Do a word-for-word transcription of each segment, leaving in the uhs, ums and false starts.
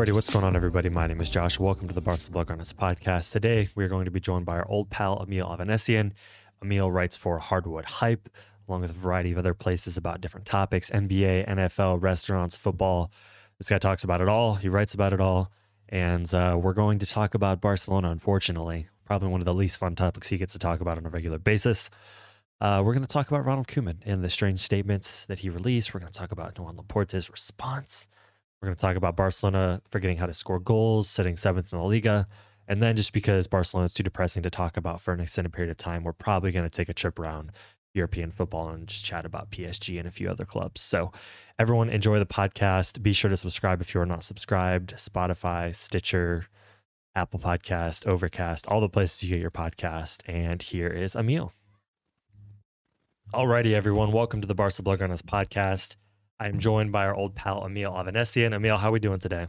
Alrighty, what's going on, everybody? My name is Josh. Welcome to the Barcelona Blaugranas podcast. Today, we're going to be joined by our old pal, Emil Avanesian. Emil writes for Hardwood Hype, along with a variety of other places about different topics, N B A, N F L, restaurants, football. This guy talks about it all. He writes about it all. And uh, we're going to talk about Barcelona, unfortunately. Probably one of the least fun topics he gets to talk about on a regular basis. Uh, we're going to talk about Ronald Koeman and the strange statements that he released. We're going to talk about Joan Laporta's response. We're going to talk about Barcelona forgetting how to score goals, sitting seventh in La Liga. And then just because Barcelona is too depressing to talk about for an extended period of time, we're probably going to take a trip around European football and just chat about P S G and a few other clubs. So everyone enjoy the podcast. Be sure to subscribe if you are not subscribed. Spotify, Stitcher, Apple Podcast, Overcast, all the places you get your podcast. And here is Emil. Alrighty, everyone. Welcome to the Barcelona Blaugranas podcast. I'm joined by our old pal, Emil Avanesian. Emil, how are we doing today?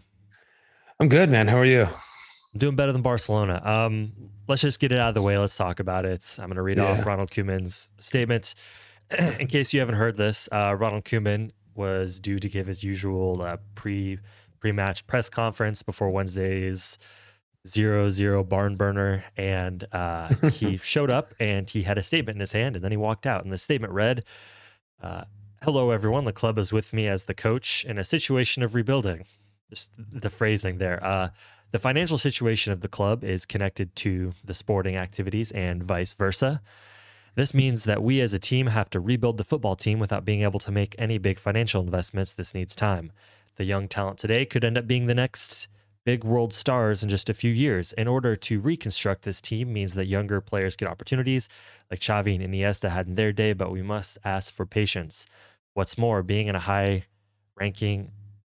I'm good, man. How are you? I'm doing better than Barcelona. Um, let's just get it out of the way. Let's talk about it. I'm going to read yeah. off Ronald Koeman's statement. In case you haven't heard this, uh, Ronald Koeman was due to give his usual uh, pre, pre-match press conference before Wednesday's zero zero barn burner. And uh, he showed up and he had a statement in his hand and then he walked out. And the statement read, uh, hello, everyone. The club is with me as the coach in a situation of rebuilding. Just the phrasing there. Uh, the financial situation of the club is connected to the sporting activities and vice versa. This means that we as a team have to rebuild the football team without being able to make any big financial investments. This needs time. The young talent today could end up being the next big world stars in just a few years. In order to reconstruct this team means that younger players get opportunities like Xavi and Iniesta had in their day, but we must ask for patience. What's more, being in a high ranking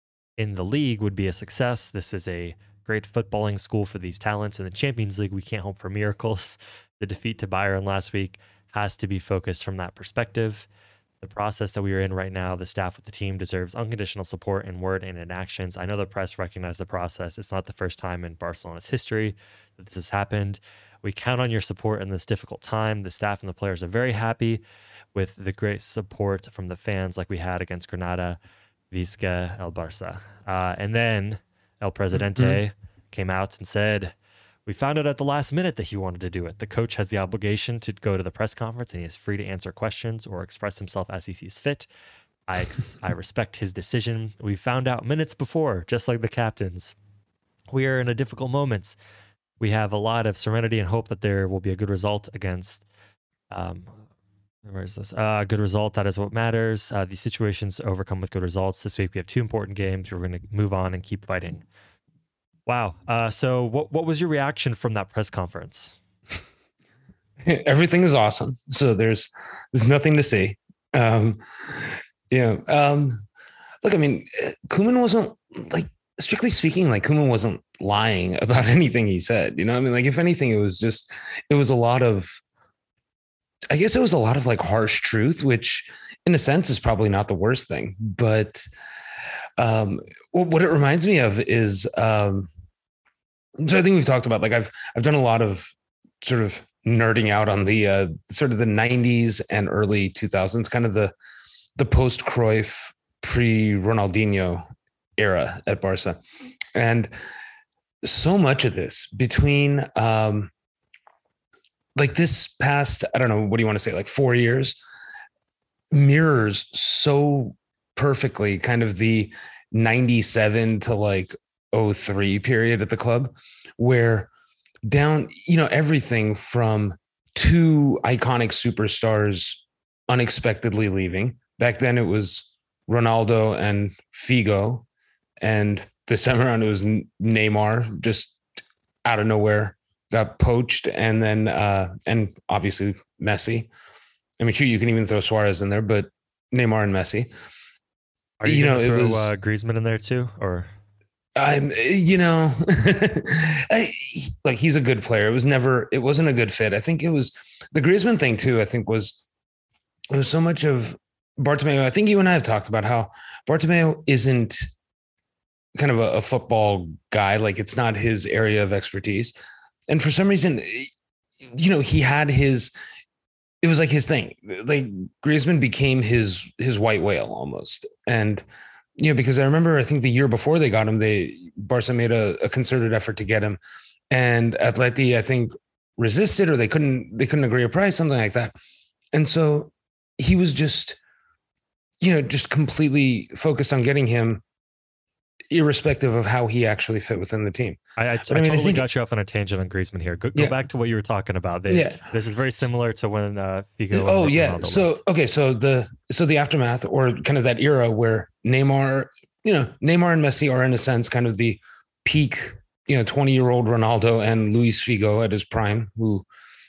in the league would be a success. This is a great footballing school for these talents. In the Champions League, we can't hope for miracles. The defeat to Bayern last week has to be focused from that perspective. The process that we are in right now, the staff with the team deserves unconditional support in word and in actions. I know the press recognize the process. It's not the first time in Barcelona's history that this has happened. We count on your support in this difficult time. The staff and the players are very happy with the great support from the fans like we had against Granada, Visca, El Barça. Uh, and then El Presidente mm-hmm. came out and said, we found out at the last minute that he wanted to do it. The coach has the obligation to go to the press conference and he is free to answer questions or express himself as he sees fit. I ex- I respect his decision. We found out minutes before, just like the captains. We are in a difficult moments. We have a lot of serenity and hope that there will be a good result against um, Where is this? Uh, good result. That is what matters. Uh, these situations overcome with good results. This week we have two important games. We're going to move on and keep fighting. Wow. Uh, so what what was your reaction from that press conference? Everything is awesome. So there's there's nothing to say. Um, yeah. Um, look, I mean, Koeman wasn't like strictly speaking, like Koeman wasn't lying about anything he said. You know, I mean, like if anything, it was just it was a lot of. I guess it was a lot of like harsh truth, which in a sense is probably not the worst thing. But um, what it reminds me of is, um, so I think we've talked about, like I've, I've done a lot of sort of nerding out on the uh, sort of the nineties and early two thousands, kind of the, the post Cruyff, pre Ronaldinho era at Barca. And so much of this between, um, like this past, I don't know, what do you want to say? Like four years mirrors so perfectly kind of the ninety-seven to like oh three period at the club where down, you know, everything from two iconic superstars unexpectedly leaving. Back then it was Ronaldo and Figo. And this time around it was Neymar just out of nowhere. Got poached, and then uh, and obviously Messi. I mean, sure, you can even throw Suarez in there, but Neymar and Messi. Are you, you know, throw, it was uh, Griezmann in there too, or I'm, you know, I, like he's a good player. It was never, it wasn't a good fit. I think it was the Griezmann thing too. I think was it was so much of Bartomeu. I think you and I have talked about how Bartomeu isn't kind of a, a football guy. Like it's not his area of expertise. And for some reason, you know, he had his, it was like his thing. Like Griezmann became his, his white whale almost. And Yeah, because I remember, I think the year before they got him, they Barca made a, a concerted effort to get him, and Atleti, I think, resisted, or they couldn't they couldn't agree a price, something like that. And so he was just, you know, just completely focused on getting him, irrespective of how he actually fit within the team. I, I, I, I mean, totally I think, got you off on a tangent on Griezmann here. Go, go yeah. back to what you were talking about. They, yeah. This is very similar to when uh, Figo. Oh yeah. Ronaldo so left. okay. So the so the aftermath, or kind of that era where Neymar, you know, Neymar and Messi are in a sense kind of the peak, you know, twenty year old Ronaldo and Luis Figo at his prime, who,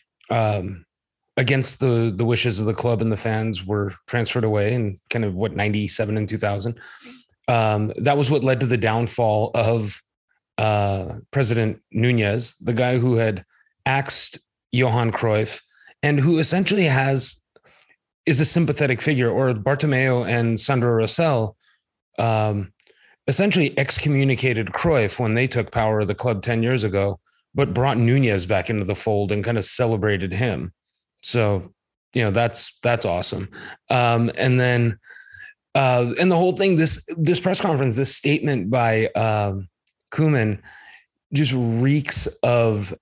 um, against the the wishes of the club and the fans, were transferred away in kind of what ninety-seven and two thousand. Um, that was what led to the downfall of uh, President Nunez, the guy who had axed Johan Cruyff and who essentially has is a sympathetic figure, or Bartomeu and Sandro Rosell um, essentially excommunicated Cruyff when they took power of the club ten years ago, but brought Nunez back into the fold and kind of celebrated him. So, you know, that's, that's awesome. Um, and then, Uh, and the whole thing, this this press conference, this statement by um, Koeman just reeks of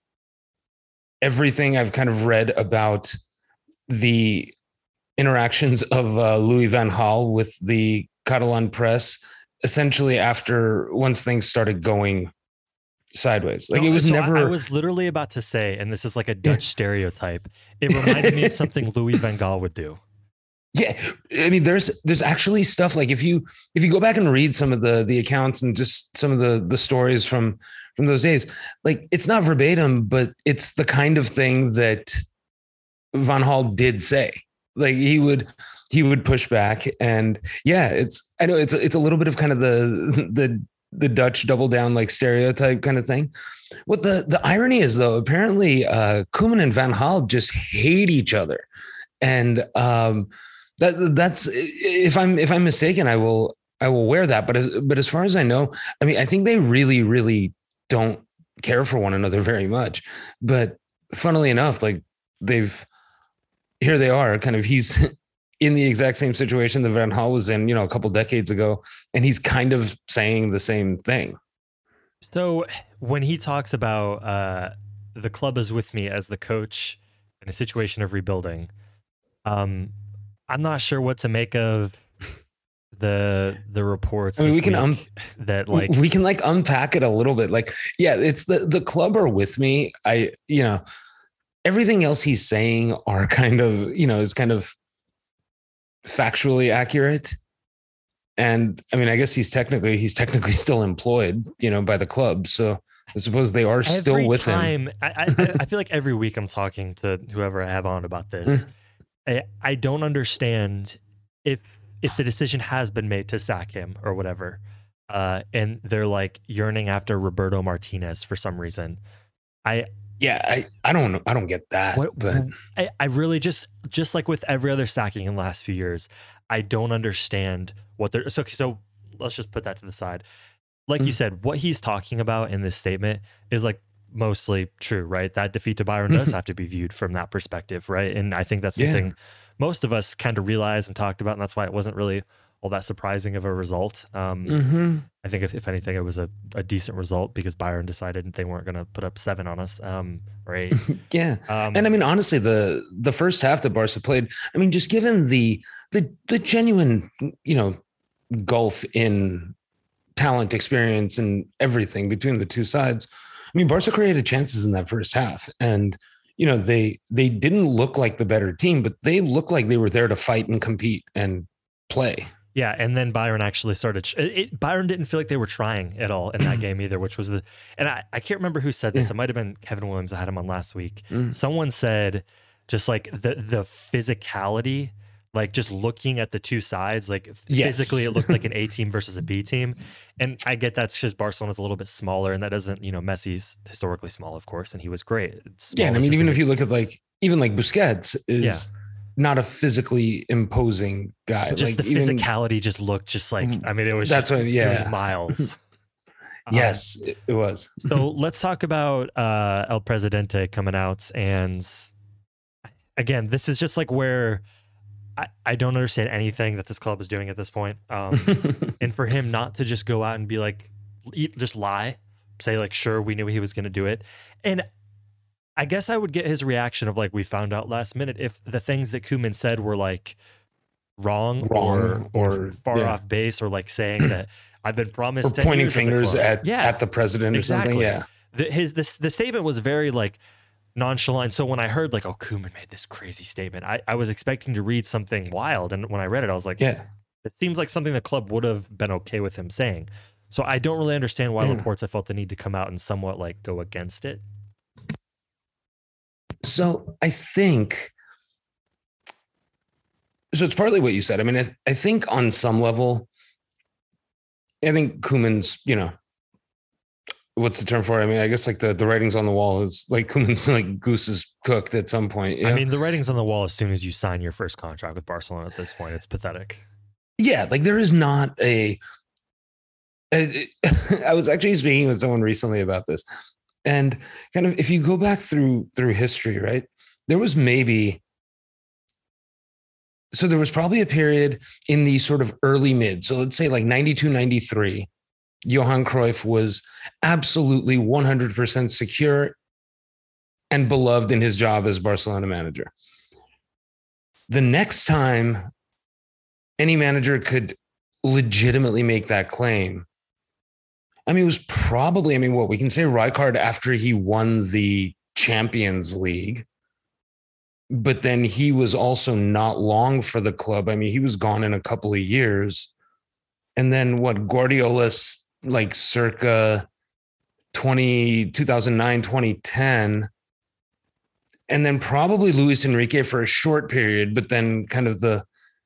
everything I've kind of read about the interactions of uh, Louis van Gaal with the Catalan press, essentially after once things started going sideways. Like no, it was so never. I, I was literally about to say, and this is like a Dutch stereotype. It reminded me of something Louis van Gaal would do. Yeah, I mean, there's there's actually stuff like if you if you go back and read some of the the accounts and just some of the the stories from from those days, like it's not verbatim, but it's the kind of thing that Van Gaal did say. Like he would he would push back, and yeah, it's I know it's it's a little bit of kind of the the the Dutch double down like stereotype kind of thing. What the the irony is though, apparently uh, Koeman and Van Gaal just hate each other, and um. That that's if I'm if I'm mistaken, I will I will wear that. But as but as far as I know, I mean, I think they really really don't care for one another very much. But funnily enough, like they've here they are, kind of he's in the exact same situation that Van Gaal was in, you know, a couple decades ago, and he's kind of saying the same thing. So when he talks about uh, the club is with me as the coach in a situation of rebuilding, um. I'm not sure what to make of the the reports. I mean, we can um, that like we can like unpack it a little bit. Like, yeah, it's the the club are with me. I you know everything else he's saying are kind of you know is kind of factually accurate. And I mean, I guess he's technically he's technically still employed, you know, by the club. So I suppose they are every still with time, him. I, I I feel like every week I'm talking to whoever I have on about this. I, I don't understand if if the decision has been made to sack him or whatever, uh, and they're like yearning after Roberto Martinez for some reason. I yeah, I, I don't I don't get that. What, but I, I really just just like with every other sacking in the last few years, I don't understand what they're so so. Let's just put that to the side. Like mm-hmm. you said, what he's talking about in this statement is like mostly true, right? That defeat to Bayern does have to be viewed from that perspective, right? And I think that's something yeah. most of us kind of realized and talked about, and that's why it wasn't really all that surprising of a result. Um, mm-hmm. I think if, if anything, it was a, a decent result because Bayern decided they weren't going to put up seven on us, um, or eight. yeah, um, and I mean, honestly, the the first half that Barca played, I mean, just given the the the genuine, you know, gulf in talent, experience, and everything between the two sides. I mean, Barca created chances in that first half, and you know they they didn't look like the better team, but they looked like they were there to fight and compete and play. Yeah, and then Bayern actually started. It, it, Bayern didn't feel like they were trying at all in that game either, which was the. And I, I can't remember who said this. Yeah. It might have been Kevin Williams. I had him on last week. Mm. Someone said just like the the physicality, like just looking at the two sides, like yes. physically it looked like an A team versus a B team. And I get that's because Barcelona's a little bit smaller, and that doesn't, you know, Messi's historically small, of course, and he was great. Yeah, and I mean, even if you look at like even like Busquets is. Yeah. Not a physically imposing guy. Just like the even, physicality just looked just like, I mean, it was that's just, what, yeah. it was miles. yes, um, it was. So let's talk about uh, El Presidente coming out. And again, this is just like where I, I don't understand anything that this club is doing at this point. Um, and for him not to just go out and be like, just lie, say like, sure, we knew he was going to do it. And I guess I would get his reaction of like, we found out last minute if the things that Koeman said were like wrong, wrong or, or, or far yeah. off base, or like saying that I've been promised or pointing fingers at, at, yeah, at the president exactly. or something. Yeah. The, his, this, the statement was very like nonchalant. So when I heard like, oh, Koeman made this crazy statement, I, I was expecting to read something wild. And when I read it, I was like, yeah, it seems like something the club would have been okay with him saying. So I don't really understand why yeah. Laporta felt the need to come out and somewhat like go against it. So I think, so it's partly what you said. I mean, I, I think on some level, I think Koeman's, you know, what's the term for it? I mean, I guess like the, the writings on the wall is like Koeman's like goose is cooked at some point. You know? I mean, the writings on the wall as soon as you sign your first contract with Barcelona at this point, it's pathetic. Yeah, like there is not a, a I was actually speaking with someone recently about this. And kind of if you go back through through history, right, there was maybe, so there was probably a period in the sort of early mid. So let's say like ninety-two, ninety-three, Johan Cruyff was absolutely one hundred percent secure and beloved in his job as Barcelona manager. The next time any manager could legitimately make that claim, I mean, it was probably, I mean, what we can say Rijkaard after he won the Champions League, but then he was also not long for the club. I mean, he was gone in a couple of years. And then what, Guardiola's like circa twenty, two thousand nine, twenty ten. And then probably Luis Enrique for a short period, but then kind of the,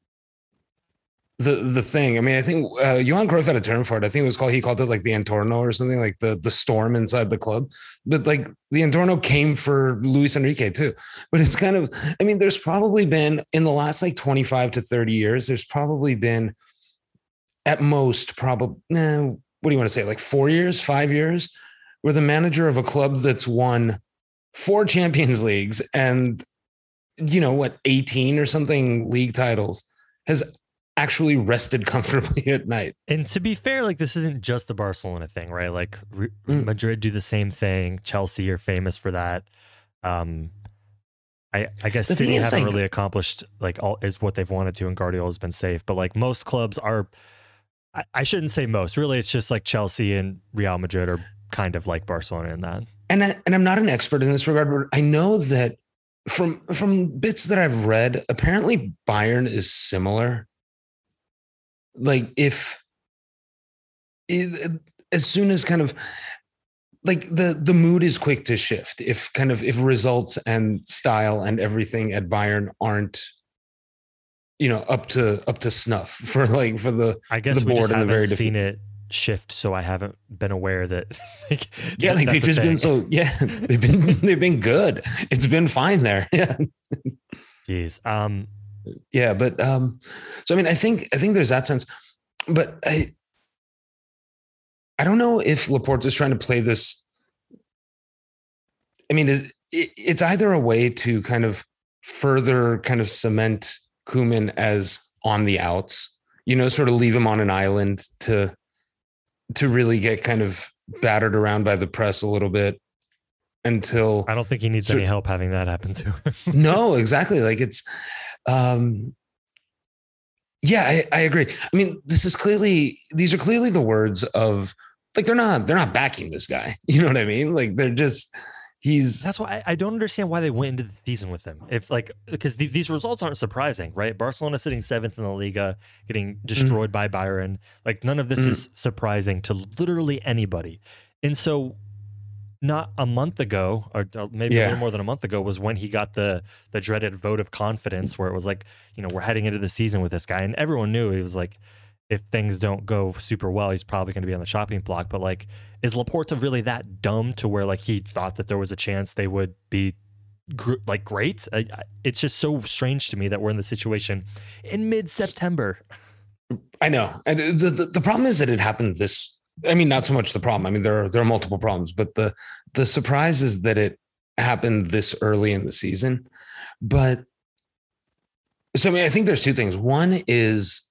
the the thing. I mean, I think uh, Johan Cruyff had a term for it. I think it was called, he called it like the Entorno or something, like the, the storm inside the club. But like the Entorno came for Luis Enrique too. But it's kind of, I mean, there's probably been in the last like twenty-five to thirty years, there's probably been at most probably, nah, what do you want to say? Like four years, five years, where the manager of a club that's won four Champions Leagues and, you know, what, eighteen or something league titles has actually rested comfortably at night. And to be fair, like this isn't just the Barcelona thing, right? Like Re- Mm. Madrid do the same thing. Chelsea are famous for that. Um, I I guess The thing City is, haven't like- really accomplished like all is what they've wanted to, and Guardiola's been safe. But like most clubs are, I, I shouldn't say most. Really, it's just like Chelsea and Real Madrid are kind of like Barcelona in that. And I, and I'm not an expert in this regard, but I know that from from bits that I've read, apparently Bayern is similar. Like if it, as soon as kind of like the the mood is quick to shift, if kind of if results and style and everything at Bayern aren't, you know, up to up to snuff for like for the I guess the we board just and the haven't very seen different- it shift, so I haven't been aware that. Like, yeah, that- like that's they've the just been thing. so yeah they've been they've been good. It's been fine there. Yeah. Jeez. Um, Yeah, but um, so I mean, I think I think there's that sense, but I I don't know if Laporte is trying to play this. I mean, is it, it's either a way to kind of further kind of cement Koeman as on the outs, you know, sort of leave him on an island to to really get kind of battered around by the press a little bit until I don't think he needs So- any help having that happen to him. no, exactly. Like it's, um, yeah, I, I agree. I mean, this is clearly, these are clearly the words of like, they're not, they're not backing this guy. You know what I mean? Like they're just, he's, That's why I, I don't understand why they went into the season with him. If like, because the, these results aren't surprising, right? Barcelona sitting seventh in the Liga, getting destroyed by Bayern. Like none of this Mhm. is surprising to literally anybody. And so not a month ago, or or maybe a Yeah. little more than a month ago, was when he got the the dreaded vote of confidence, where it was like, you know, we're heading into the season with this guy, and everyone knew he was like, if things don't go super well, he's probably going to be on the chopping block. But like, is Laporta really that dumb to where like he thought that there was a chance they would be gr- like great? I, I, it's just so strange to me that we're in the situation in mid-September. I know. And the, the, the problem is that it happened this, I mean, not so much the problem. I mean, there are, there are multiple problems, but the, the surprise is that it happened this early in the season. But So I mean, I think there's two things. One is,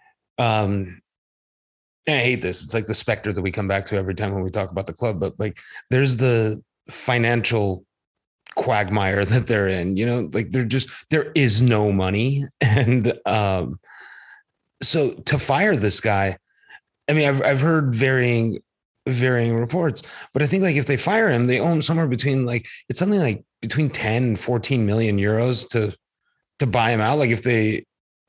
um, and I hate this. It's like the specter that we come back to every time when we talk about the club. But like, there's the financial quagmire that they're in. You know, like they're just there is no money, and um, so to fire this guy, I mean, I've I've heard varying varying reports, but I think like if they fire him, they owe him somewhere between like it's something like between ten and fourteen million euros to to buy him out. Like if they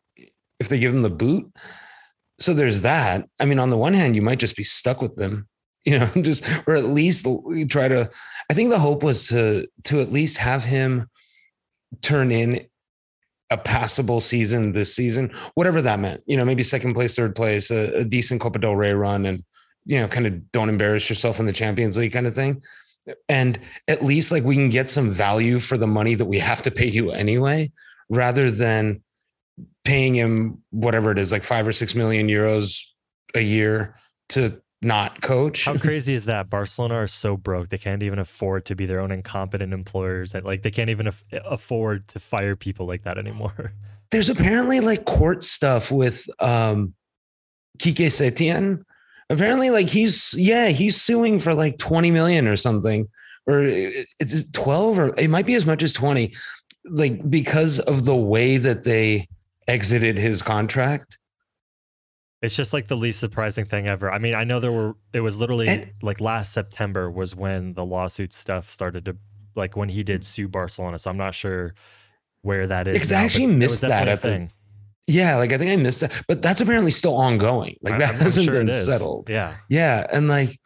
if they give him the boot. So there's that. I mean, on the one hand, you might just be stuck with them, you know, just or at least try to. I think the hope was to to at least have him turn in a passable season this season, whatever that meant. You know, maybe second place, third place, a, a decent Copa del Rey run, and you know, kind of don't embarrass yourself in the Champions League kind of thing. And at least like we can get some value for the money that we have to pay you anyway, rather than paying him whatever it is, like five or six million euros a year to not coach. How crazy is that? Barcelona are so broke they can't even afford to be their own incompetent employers. That like they can't even af- afford to fire people like that anymore. There's apparently like court stuff with um, Quique Setien. Apparently, like he's yeah he's suing for like twenty million or something, or it's twelve or it might be as much as twenty, like because of the way that they exited his contract. It's just like the least surprising thing ever. I mean, I know there were, it was literally and, like last September was when the lawsuit stuff started to, like when he did sue Barcelona. So I'm not sure where that is. Because I actually missed that at thing. The, yeah, like I think I missed that, but that's apparently still ongoing. Like that I'm, hasn't I'm sure been settled. Yeah. Yeah. And like,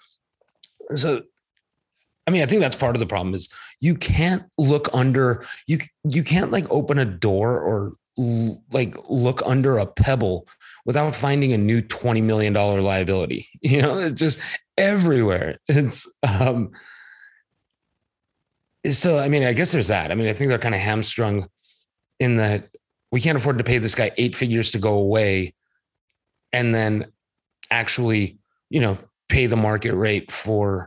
so, I mean, I think that's part of the problem is you can't look under, you, you can't like open a door or like look under a pebble without finding a new twenty million dollars liability. You know, it's just everywhere. It's um so I mean, I guess there's that. I mean, I think they're kind of hamstrung in that we can't afford to pay this guy eight figures to go away and then actually, you know, pay the market rate for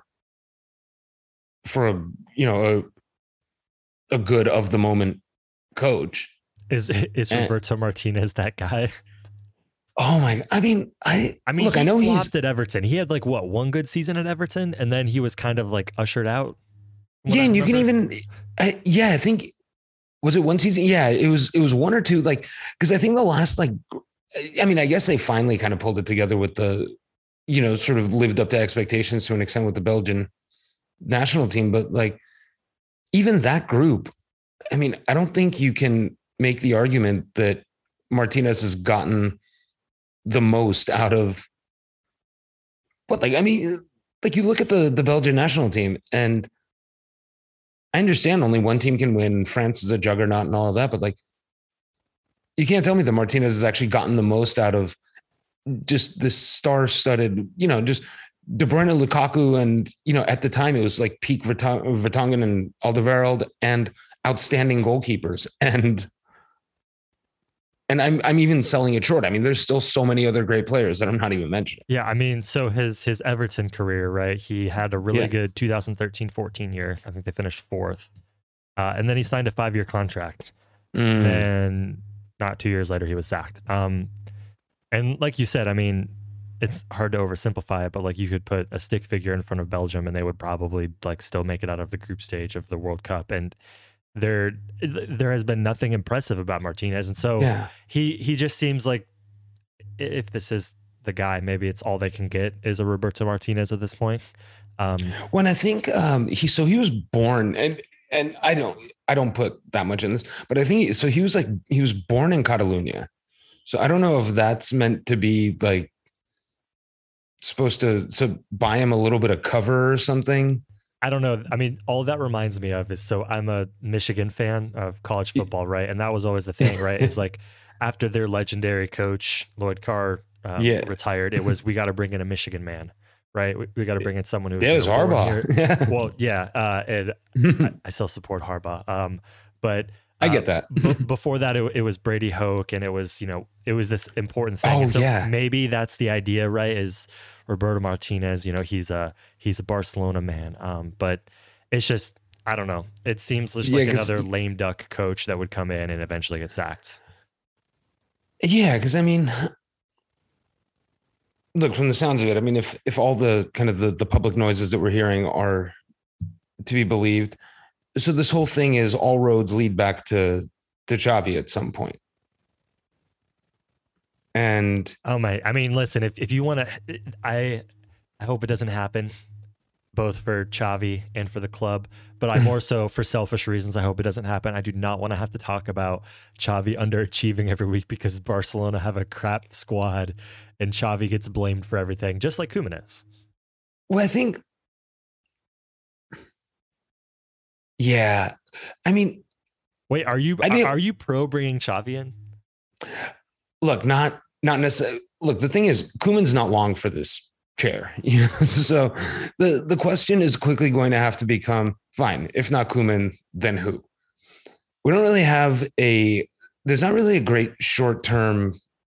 for a, you know, a a good of the moment coach. Is is Roberto and, Martinez that guy? Oh my! I mean, I I mean, look. I know he's at Everton. He had like what one good season at Everton, and then he was kind of like ushered out. Yeah, and you can even, I, yeah, I think was it one season? Yeah, it was. It was one or two. Like because I think the last like, I mean, I guess they finally kind of pulled it together with the, you know, sort of lived up to expectations to an extent with the Belgian national team. But like, even that group, I mean, I don't think you can make the argument that Martinez has gotten the most out of what, like, I mean, like you look at the, the Belgian national team and I understand only one team can win. France is a juggernaut and all of that, but like, you can't tell me that Martinez has actually gotten the most out of just this star-studded, you know, just De Bruyne, Lukaku, and, you know, at the time it was like peak Vertonghen and Alderweireld and outstanding goalkeepers. And And I'm I'm even selling it short. I mean, there's still so many other great players that I'm not even mentioning. Yeah, I mean, so his his Everton career, right? He had a really Yeah. good twenty thirteen fourteen year. I think they finished fourth. Uh, and then he signed a five-year contract. Mm. And not two years later, he was sacked. Um, and like you said, I mean, it's hard to oversimplify it, but like you could put a stick figure in front of Belgium and they would probably like still make it out of the group stage of the World Cup. And there there has been nothing impressive about Martinez. And so Yeah. he he just seems like if this is the guy, maybe it's all they can get is a Roberto Martinez at this point. Um, When I think um, he, so he was born, and and I don't, I don't put that much in this, but I think he, so. He was like he was born in Catalonia, so I don't know if that's meant to be like supposed to so buy him a little bit of cover or something. I don't know. I mean, all that reminds me of is so I'm a Michigan fan of college football, right? And that was always the thing, right? It's like after their legendary coach Lloyd Carr um, Yeah. retired, it was we got to bring in a Michigan man, right? We, we got to bring in someone who's Yeah, it was you know, born Harbaugh. here. Yeah. Well, yeah, uh, and I, I still support Harbaugh, um, but I uh, get that. b- before that, it, it was Brady Hoke, and it was you know it was this important thing. Oh, and so yeah. maybe that's the idea, right? Is Roberto Martinez? You know, he's a he's a Barcelona man, um, but it's just I don't know. It seems just Yeah, like 'cause- another lame duck coach that would come in and eventually get sacked. Yeah, because I mean, look, from the sounds of it, I mean, if if all the kind of the, the public noises that we're hearing are to be believed, so this whole thing is all roads lead back to to Xavi at some point. And oh my, I mean, listen, if, if you want to, I I hope it doesn't happen, both for Xavi and for the club, but I more so for selfish reasons. I hope it doesn't happen. I do not want to have to talk about Xavi underachieving every week because Barcelona have a crap squad and Xavi gets blamed for everything, just like Koeman is. Well, I think, yeah, I mean, wait, are you I mean, are you pro bringing Xavi in? Look, not not necessarily. Look, the thing is, Koeman's not long for this chair, you know. So the the question is quickly going to have to become, fine, if not Koeman, then who? We don't really have a. There's not really a great short term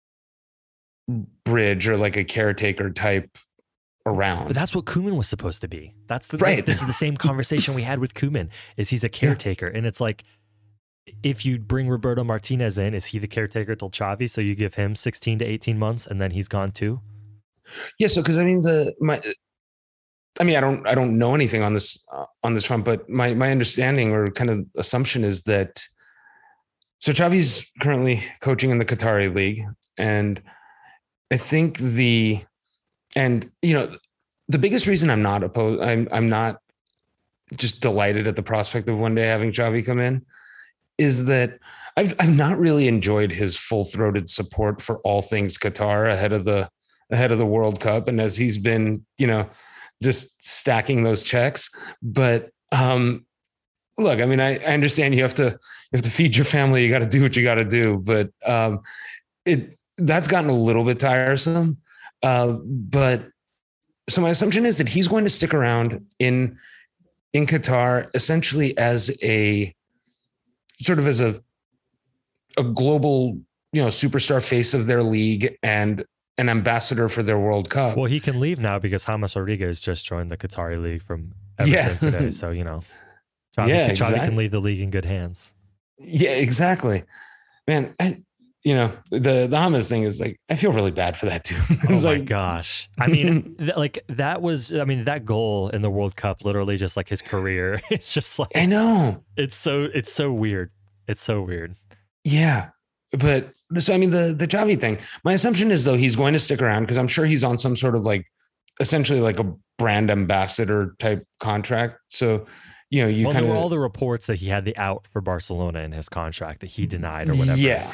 bridge or like a caretaker type around. But that's what Koeman was supposed to be. That's the right. Like, this is the same conversation we had with Koeman. Is he's a caretaker, yeah. And it's like, if you bring Roberto Martinez in, is he the caretaker till Xavi? So you give him sixteen to eighteen months, and then he's gone too. Yeah. So because I mean the my. I mean, I don't, I don't know anything on this, uh, on this front, but my, my understanding or kind of assumption is that, so Xavi's currently coaching in the Qatari League, and I think the, and you know, the biggest reason I'm not opposed, I'm, I'm not just delighted at the prospect of one day having Xavi come in, is that I've, I've not really enjoyed his full throated support for all things Qatar ahead of the, ahead of the World Cup. And as he's been, you know, just stacking those checks. But um, look, I mean, I, I understand you have to, you have to feed your family. You got to do what you got to do. But um, it, that's gotten a little bit tiresome. Uh, but so my assumption is that he's going to stick around in, in Qatar, essentially as a sort of as a, a global, you know, superstar face of their league and an ambassador for their World Cup. Well, he can leave now because James Rodriguez just joined the Qatari League from Everton yeah. today. So, you know, Xavi, yeah, can, exactly. Xavi can leave the league in good hands. Yeah, exactly. Man, I, you know, the, the James thing is like, I feel really bad for that dude. Oh my like, gosh. I mean, th- like that was, I mean, that goal in the World Cup, literally just like his career. It's just like, I know. It's so, it's so weird. It's so weird. Yeah. But so, I mean, the, the Xavi thing, my assumption is though, he's going to stick around because I'm sure he's on some sort of like, essentially like a brand ambassador type contract. So, you know, you well, kind of, there were all the reports that he had the out for Barcelona in his contract that he denied or whatever. Yeah.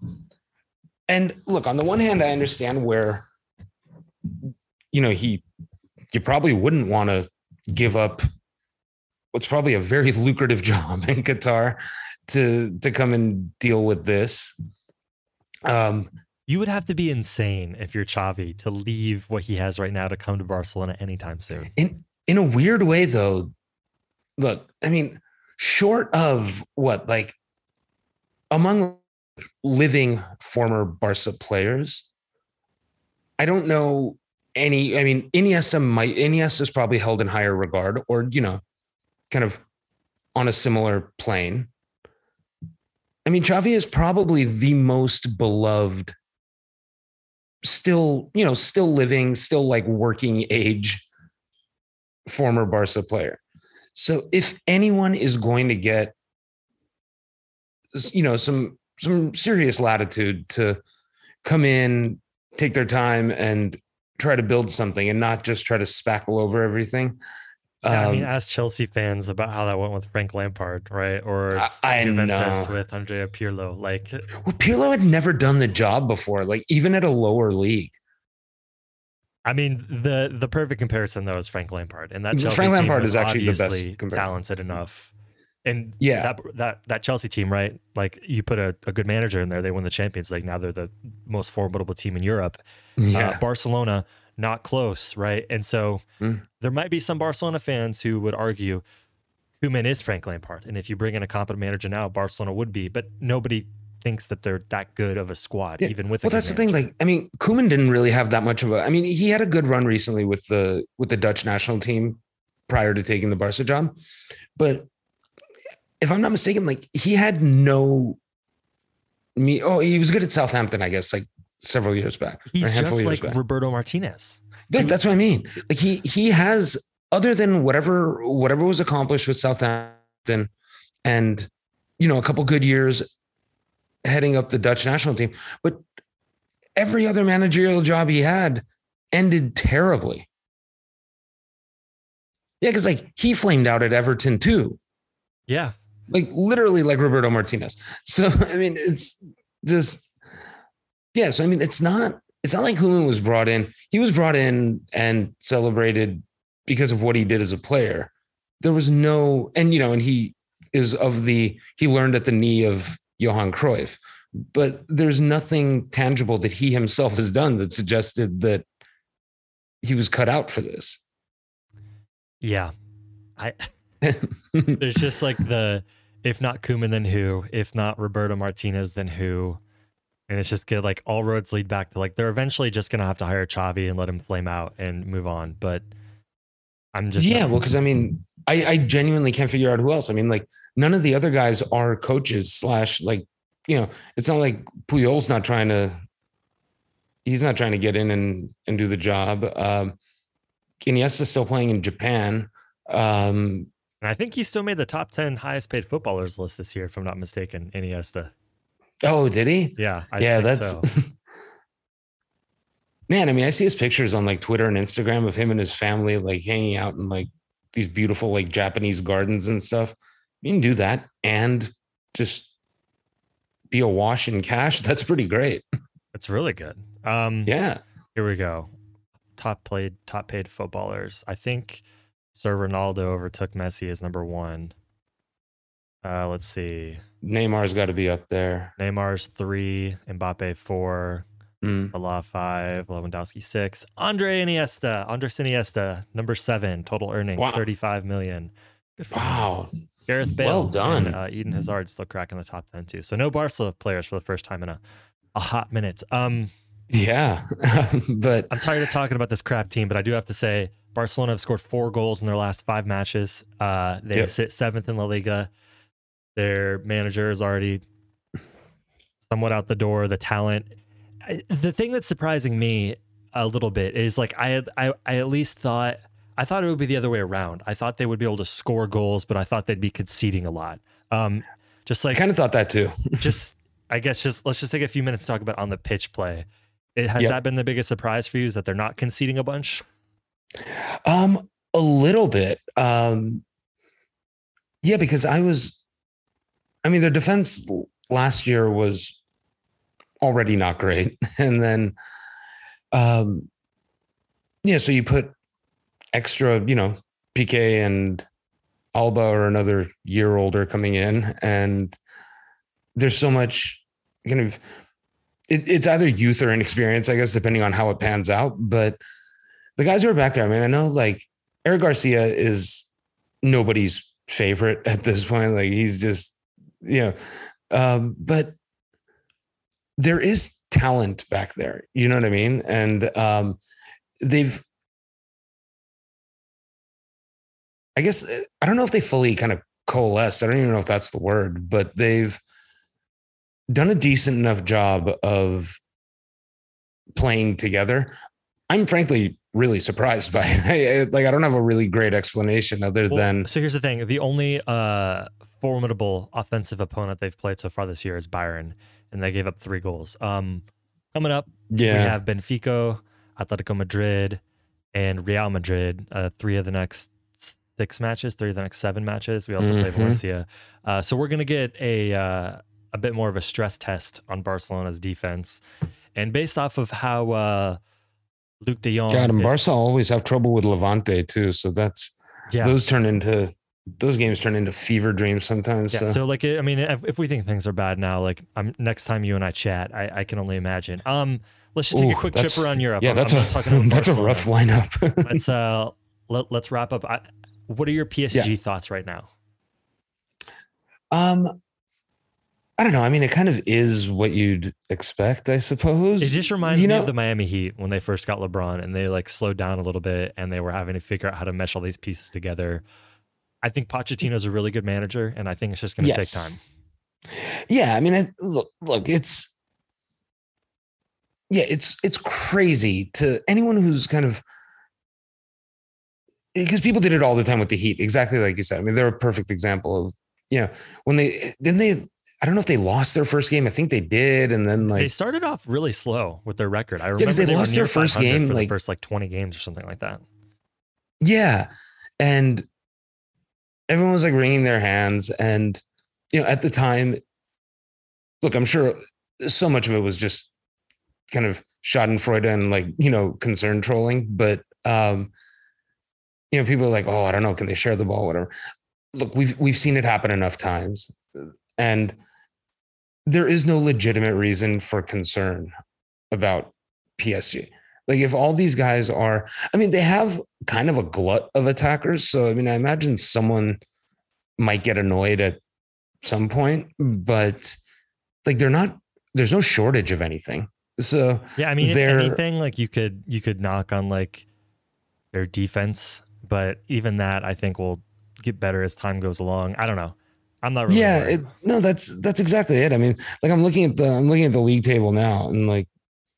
And look, on the one hand, I understand where, you know, he, you probably wouldn't want to give up what's probably a very lucrative job in Qatar to to come and deal with this. Um, you would have to be insane if you're Xavi to leave what he has right now to come to Barcelona anytime soon. In in a weird way, though, look, I mean, short of what, like among living former Barca players, I don't know any. I mean, Iniesta might Iniesta's probably held in higher regard, or you know, kind of on a similar plane. I mean, Xavi is probably the most beloved, still, you know, still living, still like working age former Barca player. So if anyone is going to get, you know, some, some serious latitude to come in, take their time and try to build something and not just try to spackle over everything. Yeah, I mean, ask Chelsea fans about how that went with Frank Lampard, right? Or I, I Juventus know. with Andrea Pirlo. Like, well, Pirlo had never done the job before, like even at a lower league. I mean, the the perfect comparison though is Frank Lampard, and that Chelsea Frank team Lampard was is actually the best obviously comparison. talented enough. And yeah, that that that Chelsea team, right? Like you put a, a good manager in there, they win the Champions League. Now they're the most formidable team in Europe. Yeah, uh, Barcelona. Not close, right? And so mm. there might be some Barcelona fans who would argue Koeman is Frank Lampard. And if you bring in a competent manager now, Barcelona would be, but nobody thinks that they're that good of a squad, yeah. even with a Well, that's manager. the thing. Like, I mean, Koeman didn't really have that much of a, I mean, he had a good run recently with the, with the Dutch national team prior to taking the Barca job. But if I'm not mistaken, like he had no me. Oh, he was good at Southampton, I guess, like several years back. He's just like back. Roberto Martinez. That, that's what I mean. Like he he has, other than whatever whatever was accomplished with Southampton, and you know, a couple good years heading up the Dutch national team, but every other managerial job he had ended terribly. Yeah, because like he flamed out at Everton too. Yeah. Like literally like Roberto Martinez. So I mean, it's just yeah. So I mean, it's not it's not like Koeman was brought in. He was brought in and celebrated because of what he did as a player. There was no, and you know, and he is of the he learned at the knee of Johan Cruyff, but there's nothing tangible that he himself has done that suggested that he was cut out for this. Yeah, I. There's just like the, if not Koeman, then who? If not Roberto Martinez, then who? And it's just good. Like all roads lead back to like they're eventually just gonna have to hire Xavi and let him flame out and move on. But I'm just yeah, not- well, because I mean, I, I genuinely can't figure out who else. I mean, like none of the other guys are coaches slash like, you know, it's not like Puyol's not trying to. He's not trying to get in and and do the job. Um, Iniesta's still playing in Japan. Um, And I think he still made the top ten highest paid footballers list this year, if I'm not mistaken. Iniesta. Oh, did he? Yeah. I yeah, think that's so. Man. I mean, I see his pictures on like Twitter and Instagram of him and his family like hanging out in like these beautiful like Japanese gardens and stuff. You can do that and just be awash in cash. That's pretty great. It's really good. Um, yeah. Here we go. Top played, top paid footballers. I think Sir Ronaldo overtook Messi as number one. Uh, let's see. Neymar's got to be up there. Neymar's three, Mbappe four, Mm. Salah five, Lewandowski six. Andre Iniesta, Andres Iniesta, number seven, total earnings Wow. thirty-five million. Good for him. Wow. Gareth Bale, Well done. and, uh, Eden Hazard still cracking the top ten too. So no Barca players for the first time in a, a hot minute. Um, Yeah. But I'm tired of talking about this crap team, but I do have to say Barcelona have scored four goals in their last five matches. Uh, they Yep. sit seventh in La Liga. Their manager is already somewhat out the door. The talent. I, the thing that's surprising me a little bit is like I had I, I at least thought I thought it would be the other way around. I thought they would be able to score goals, but I thought they'd be conceding a lot. Um, just like I kind of thought that too. just I guess just let's just take a few minutes to talk about on the pitch play. It, has Yep. that been the biggest surprise for you? Is that they're not conceding a bunch? Um, a little bit. Um, yeah, because I was, I mean, their defense last year was already not great. And then, um, yeah, so you put extra, you know, P K and Alba are another year older coming in, and there's so much kind of, it, it's either youth or inexperience, I guess, depending on how it pans out. But the guys who are back there, I mean, I know like Eric Garcia is nobody's favorite at this point. Like he's just, you know, um, but there is talent back there. You know what I mean? And um, they've, I guess, I don't know if they fully kind of coalesced. I don't even know if that's the word, but they've done a decent enough job of playing together. I'm frankly really surprised by it. I, I, like, I don't have a really great explanation other Well, than. so here's the thing: the only uh, formidable offensive opponent they've played so far this year is Bayern, and they gave up three goals. Um, coming up, Yeah. we have Benfica, Atletico Madrid, and Real Madrid. Uh, three of the next six matches, three of the next seven matches. We also play Mhm. Valencia. Uh, so we're gonna get a uh, a bit more of a stress test on Barcelona's defense, and based off of how uh, Luke De Jong, God, and is- Barca always have trouble with Levante too. So that's, yeah. those turn into, those games turn into fever dreams sometimes. Yeah, so. so like, I mean, if, if we think things are bad now, like, I'm next time you and I chat, I, I can only imagine. Um, let's just take Ooh, a quick that's- trip around Europe. Yeah, I'm- that's I'm a not talking about that's a Barcelona. rough lineup. Let's uh, let, let's wrap up. I, what are your P S G Yeah. thoughts right now? um, I don't know. I mean, it kind of is what you'd expect, I suppose. It just reminds You me know- of the Miami Heat when they first got LeBron and they like slowed down a little bit and they were having to figure out how to mesh all these pieces together. I think Pochettino's a really good manager, and I think it's just going to Yes. take time. Yeah, I mean, I, look, look, it's yeah, it's it's crazy to anyone who's kind of because people did it all the time with the Heat, exactly like you said. I mean, they're a perfect example of you know when they then they I don't know if they lost their first game. I think they did, and then like they started off really slow with their record. I remember yeah, they, they lost their first game for like the first like twenty games or something like that. Yeah, and everyone was like wringing their hands, and you know at the time, look, I'm sure so much of it was just kind of Schadenfreude and like you know concern trolling, but um, you know people are like, oh, I don't know, can they share the ball, whatever. Look, we've we've seen it happen enough times, and there is no legitimate reason for concern about P S G. Like if all these guys are, I mean, they have kind of a glut of attackers. So, I mean, I imagine someone might get annoyed at some point, but like they're not, there's no shortage of anything. So yeah, I mean, if anything, like you could, you could knock on like their defense, but even that I think will get better as time goes along. I don't know. I'm not really yeah, it, no, that's, that's exactly it. I mean, like I'm looking at the, I'm looking at the league table now and like,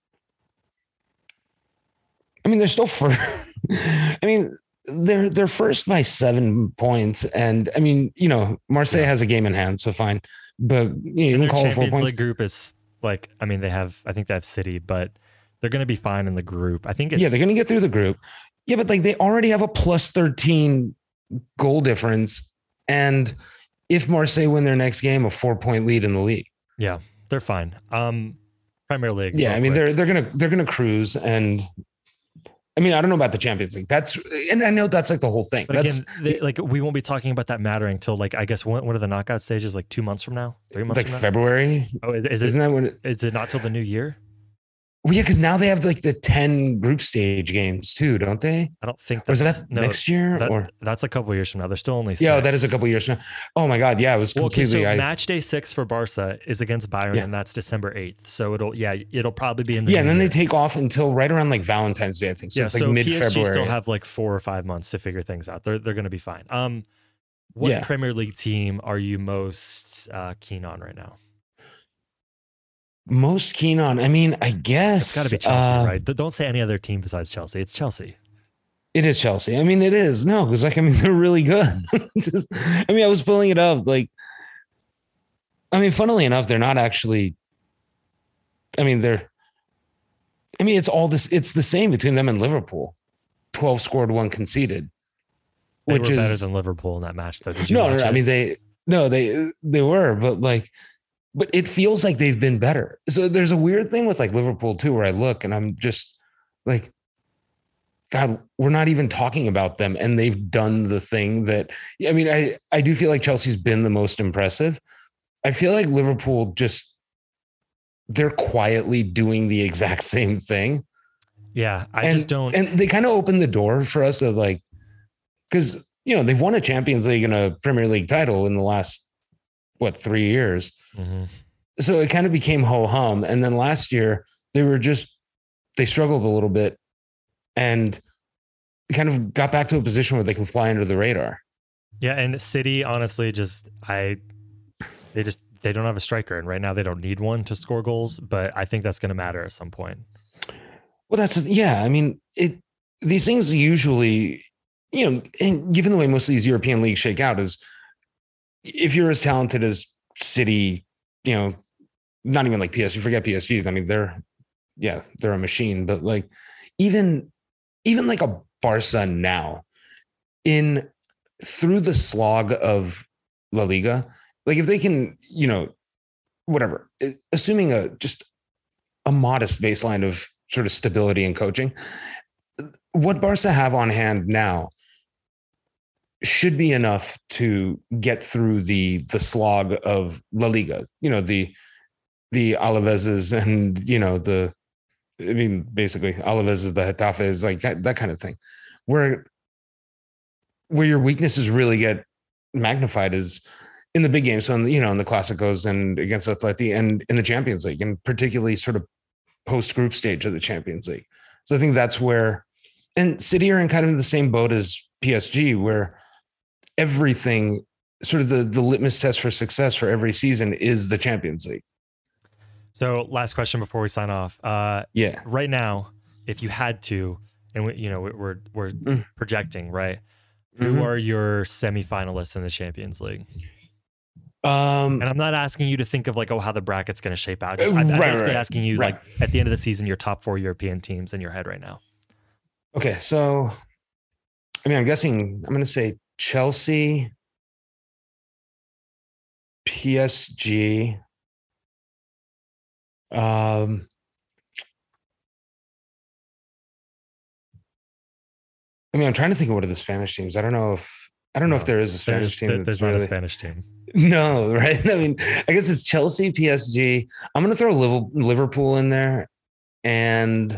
I mean, they're still first. I mean, they're they're first by seven points, and I mean, you know, Marseille yeah. has a game in hand, so fine. But you, know, you can call it four points. League group is like, I mean, they have, I think they have City, but they're going to be fine in the group. I think it's yeah, they're going to get through the group. Yeah, but like they already have a plus thirteen goal difference, and if Marseille win their next game, a four point lead in the league. Yeah, they're fine. Um, Premier League. Yeah, I mean, quick. they're they're gonna they're gonna cruise and. I mean, I don't know about the Champions League. That's, and I know that's like the whole thing. But that's again, they, like we won't be talking about that mattering until like I guess when, when are the knockout stages? Like two months from now, three months. Like from February. Now? Oh, is, is Isn't it? that when? It, is it not till the new year? Well, yeah, because now they have like the ten group stage games too, don't they? I don't think that's, that's or is that no, next year that, or that's a couple years from now. They're still only six. Yeah, that is a couple years from now. Oh my god, yeah, it was completely. Well, okay, so I, match day six for Barca is against Bayern, yeah. and that's December eighth. So it'll yeah, it'll probably be in the yeah, and then year. They take off until right around like Valentine's Day, I think. So yeah, it's like so mid P S G February. Still have like four or five months to figure things out. They're they're going to be fine. Um, what yeah. Premier League team are you most uh, keen on right now? Most keen on, I mean, I guess it's got to be Chelsea, uh, right? Don't say any other team besides Chelsea. It's Chelsea. It is Chelsea. I mean, it is. No, because like I mean, they're really good. Just, I mean, I was pulling it up. Like, I mean, funnily enough, they're not actually. I mean, they're. I mean, it's all this. It's the same between them and Liverpool. Twelve scored, one conceded. They which were is better than Liverpool in that match, though. Did you no, no, no. I mean, they no, they they were, but like. But it feels like they've been better. So there's a weird thing with like Liverpool too, where I look and I'm just like, God, we're not even talking about them. And they've done the thing that, I mean, I, I do feel like Chelsea's been the most impressive. I feel like Liverpool just, they're quietly doing the exact same thing. Yeah. I and, just don't. And they kind of opened the door for us of like, because, you know, they've won a Champions League and a Premier League title in the last, what, three years. Mm-hmm. So it kind of became ho hum. And then last year they were just, they struggled a little bit and kind of got back to a position where they can fly under the radar. Yeah. And City, honestly, just, I, they just, they don't have a striker. And right now they don't need one to score goals, but I think that's going to matter at some point. Well, that's, yeah. I mean, it, these things usually, you know, and given the way most of these European leagues shake out is, if you're as talented as City, you know, not even like P S G, forget P S G. I mean, they're, yeah, they're a machine, but like even, even like a Barca now in through the slog of La Liga, like if they can, you know, whatever, assuming a, just a modest baseline of sort of stability and coaching, what Barca have on hand now should be enough to get through the the slog of La Liga. You know, the the Alaveses and, you know, the, I mean, basically Alaveses, the Getafes, like that, that kind of thing. Where, where your weaknesses really get magnified is in the big games. So, in, you know, in the Clásicos and against Atleti and in the Champions League, and particularly sort of post-group stage of the Champions League. So I think that's where, and City are in kind of the same boat as P S G, where everything sort of the, the litmus test for success for every season is the Champions League. So last question before we sign off. Uh, yeah. Right now, if you had to, and we, you know, we're, we're mm. projecting, right? Who mm-hmm. are your semifinalists in the Champions League? Um, and I'm not asking you to think of like, oh, how the bracket's going to shape out. Just, I'm, right, I'm basically right, asking you right. like at the end of the season, your top four European teams in your head right now. Okay. So, I mean, I'm guessing I'm going to say Chelsea, P S G, um, I mean, I'm trying to think of what are the Spanish teams. I don't know if I don't know no, if there is a Spanish there's, team. There's not really, a Spanish team. No, right? I mean, I guess it's Chelsea, P S G. I'm going to throw Liverpool in there, and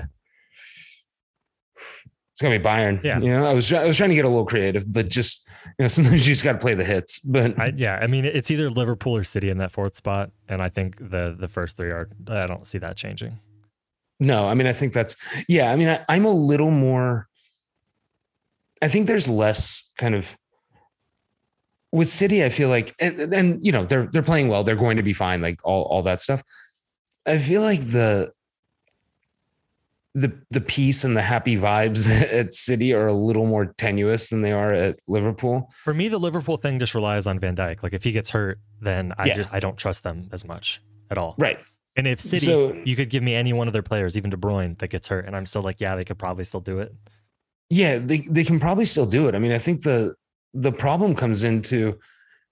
it's going to be Bayern. Yeah, you know, I was I was trying to get a little creative, but just you know, sometimes you just got to play the hits. But I, yeah, I mean, it's either Liverpool or City in that fourth spot, and I think the the first three are. I don't see that changing. No, I mean, I think that's yeah. I mean, I, I'm a little more. I think there's less kind of with City. I feel like, and, and you know, they're they're playing well. They're going to be fine. Like all, all that stuff. I feel like the the the peace and the happy vibes at City are a little more tenuous than they are at Liverpool. For me, the Liverpool thing just relies on Van Dijk. Like if he gets hurt, then I yeah. just I don't trust them as much at all. Right. And if City, so, you could give me any one of their players, even De Bruyne, that gets hurt, and I'm still like, yeah, they could probably still do it. Yeah, they, they can probably still do it. I mean, I think the the problem comes into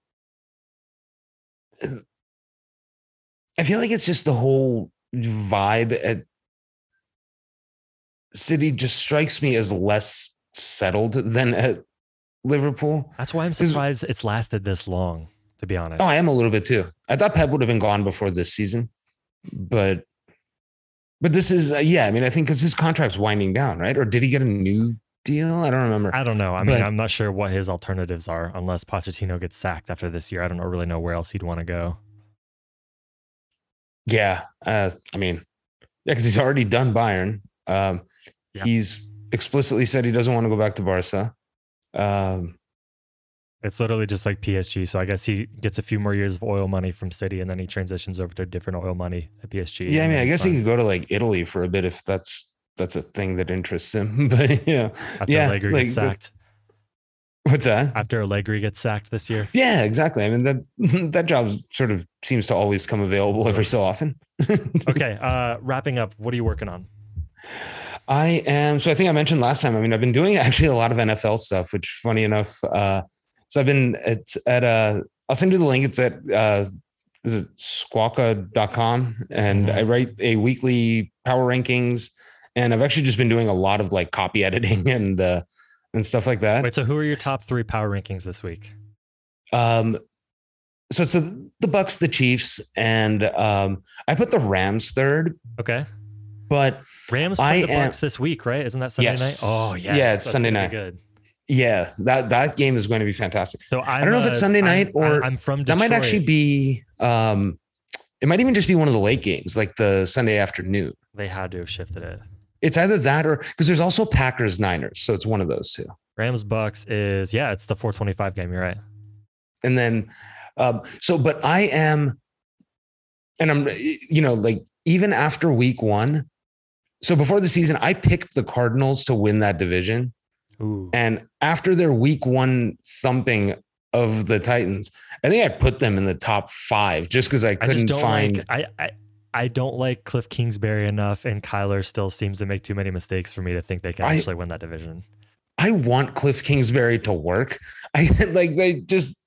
I feel like it's just the whole vibe at City just strikes me as less settled than at Liverpool. That's why I'm surprised it's lasted this long, to be honest. Oh, I am a little bit too. I thought Pep would have been gone before this season, but but this is uh, yeah. I mean, I think because his contract's winding down, right? Or did he get a new deal? I don't remember. I don't know. I mean, but, I'm not sure what his alternatives are unless Pochettino gets sacked after this year. I don't really know where else he'd want to go. Yeah. Uh, I mean, yeah, because he's already done Bayern. Um, yeah. He's explicitly said he doesn't want to go back to Barca. Um, it's literally just like P S G. So I guess he gets a few more years of oil money from City and then he transitions over to different oil money at P S G. Yeah. I mean, I guess fine. He could go to like Italy for a bit if that's, that's a thing that interests him. But yeah, after yeah, Allegri like, gets sacked. What's that? After Allegri gets sacked this year. Yeah, exactly. I mean, that, that job sort of seems to always come available every so often. Okay. Uh, wrapping up. What are you working on? I am. So I think I mentioned last time, I mean, I've been doing actually a lot of N F L stuff, which funny enough. Uh, so I've been at, at uh I'll send you the link. It's at, uh, is it squawka dot com? And mm-hmm. I write a weekly power rankings. And I've actually just been doing a lot of like copy editing and, uh, and stuff like that. Wait, so who are your top three power rankings this week? Um, so it's the, the Bucks, the Chiefs, and um, I put the Rams third. Okay. But Rams play the Bucks this week, right? Isn't that Sunday yes. night? Oh, yes. Yeah, it's That's Sunday night. Good. Yeah, that, that game is going to be fantastic. So I'm I don't know a, if it's Sunday night I'm, or I'm from Detroit. That might actually be, um, it might even just be one of the late games, like the Sunday afternoon. They had to have shifted it. It's either that or because there's also Packers Niners. So it's one of those two. Rams Bucks is, yeah, it's the four twenty-five game. You're right. And then, um, so, but I am, and I'm, you know, like even after week one. So before the season, I picked the Cardinals to win that division. Ooh. And after their week one thumping of the Titans, I think I put them in the top five just because I couldn't I find. Like, I, I, I don't like Cliff Kingsbury enough, and Kyler still seems to make too many mistakes for me to think they can I, actually win that division. I want Cliff Kingsbury to work. I like they just,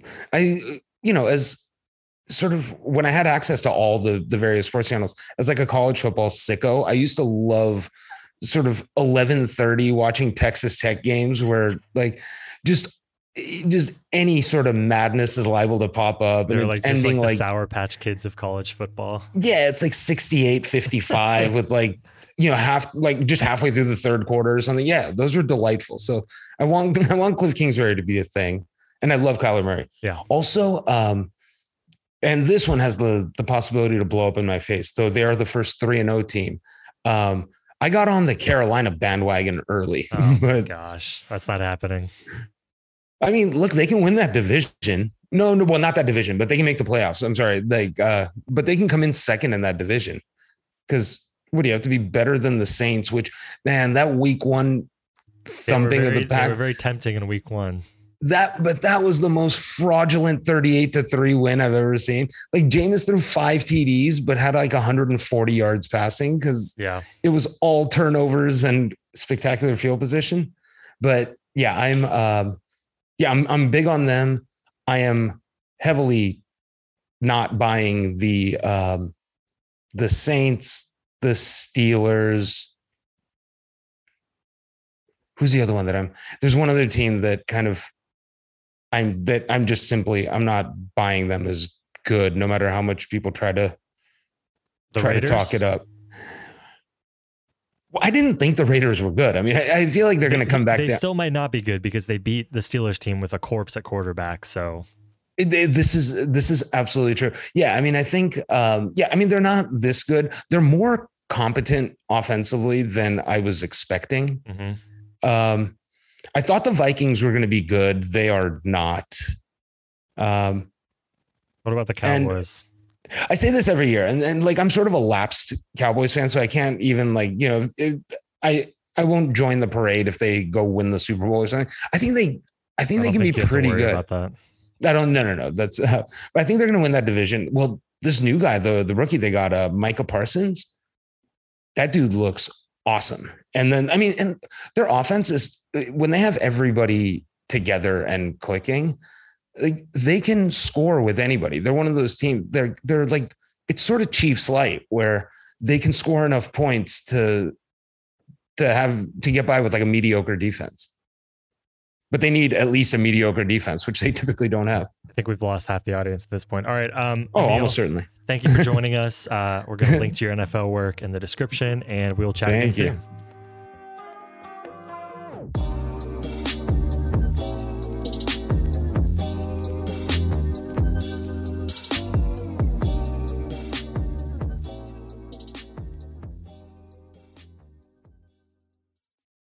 I, you know, as sort of when I had access to all the the various sports channels as like a college football sicko, I used to love sort of eleven thirty watching Texas Tech games where like just just any sort of madness is liable to pop up. They're and like it's just ending like the like Sour Patch Kids of college football. Yeah, it's like sixty-eight fifty-five with like, you know, half like just halfway through the third quarter or something. Yeah, those were delightful. So I want I want Cliff Kingsbury to be a thing. And I love Kyler Murray. Yeah. Also, um, and this one has the the possibility to blow up in my face, though they are the first three and O team. Um, I got on the Carolina bandwagon early. Oh but, my gosh, that's not happening. I mean, look, they can win that division. No, no, well, not that division, but they can make the playoffs. I'm sorry, like, uh, but they can come in second in that division. Because what do you have to be better than the Saints? Which, man, that week one thumping very, of the Pack, they were very tempting in week one. That, but that was the most fraudulent thirty-eight to three win I've ever seen. Like Jameis threw five T Ds, but had like one hundred forty yards passing because yeah, it was all turnovers and spectacular field position. But yeah, I'm, um, yeah, I'm, I'm big on them. I am heavily not buying the, um, the Saints, the Steelers. Who's the other one that I'm, there's one other team that kind of, I'm that I'm just simply, I'm not buying them as good, no matter how much people try to the try Raiders? to talk it up. Well, I didn't think the Raiders were good. I mean, I, I feel like they're going to come back. They down. still might not be good because they beat the Steelers team with a corpse at quarterback. So It, it, this is, this is absolutely true. Yeah. I mean, I think, um, yeah, I mean, they're not this good. They're more competent offensively than I was expecting. Mm-hmm. Um, I thought the Vikings were going to be good. They are not. Um, what about the Cowboys? I say this every year, and, and like I'm sort of a lapsed Cowboys fan, so I can't even like you know it, I I won't join the parade if they go win the Super Bowl or something. I think they I think I they can think be pretty good. About that. I don't no no no that's uh, but I think they're going to win that division. Well, this new guy, the the rookie they got, uh, Micah Parsons, that dude looks awesome. And then I mean, and their offense is when they have everybody together and clicking. Like they can score with anybody. They're one of those teams. They're they're like it's sort of Chiefs light where they can score enough points to to have to get by with like a mediocre defense. But they need at least a mediocre defense, which they typically don't have. I think we've lost half the audience at this point. All right. Um, oh, Emil, almost certainly. Thank you for joining us. Uh, we're going to link to your N F L work in the description, and we'll chat Thank again you. soon.